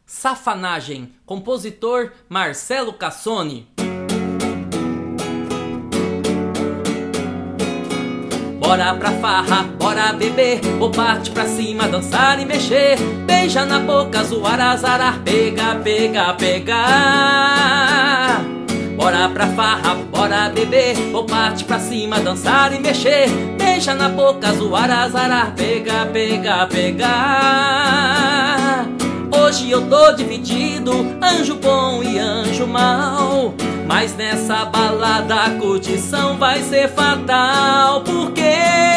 Safanagem, compositor Marcelo Cassone. Bora pra farra, bora beber, vou partir pra cima, dançar e mexer. Beija na boca, zoar, azarar, pega, pega, pegar. Bora pra farra, bora beber, vou partir pra cima, dançar e mexer. Beija na boca, zoar, azarar, pega, pega, pegar. Hoje eu tô dividido, anjo bom e anjo mau, mas nessa balada a curtição vai ser fatal. Por quê?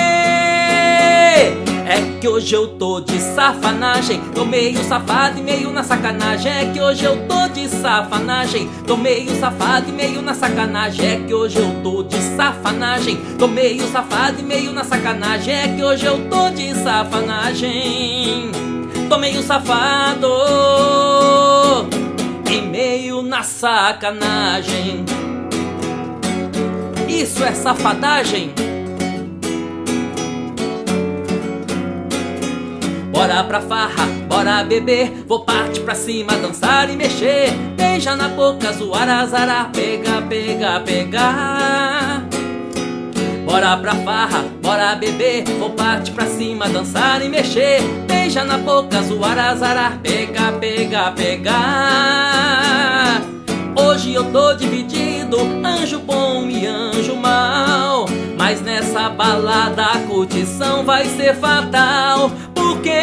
É que hoje eu tô de safanagem, tô meio safado e meio na sacanagem. É que hoje eu tô de safanagem, tô meio safado e meio na sacanagem. É que hoje eu tô de safanagem, tô meio safado e meio na sacanagem. É que hoje eu tô de safanagem, tô meio safado e meio na sacanagem. Isso é safadagem? Bora pra farra, bora beber, vou partir pra cima, dançar e mexer. Beija na boca, zoar, azarar, pega, pega, pegar. Bora pra farra, bora beber, vou partir pra cima, dançar e mexer. Beija na boca, zoar, azarar, pega, pega, pegar. Hoje eu tô dividido, anjo bom e anjo mau, mas nessa balada a curtição vai ser fatal. Por quê?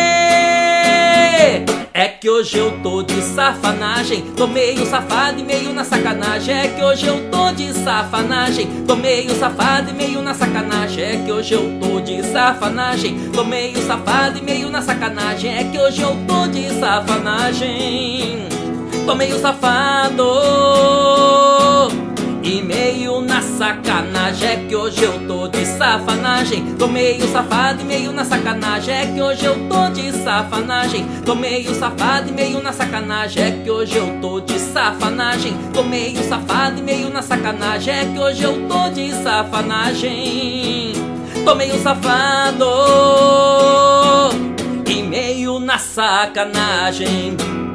É que hoje eu tô de safanagem, tô meio safado e meio na sacanagem. É que hoje eu tô de safanagem, tô meio safado e meio na sacanagem. É que hoje eu tô de safanagem, tô meio safado e meio na sacanagem. É que hoje eu tô de safanagem, tô meio safado e meio na sacanagem. É que hoje eu tô de safanagem, tô meio safado e meio na sacanagem. É que hoje eu tô de safanagem, tô meio safado e meio na sacanagem. É que hoje eu tô de safanagem, tô meio safado e meio na sacanagem. É que hoje eu tô de safanagem, tô meio safado e meio na sacanagem.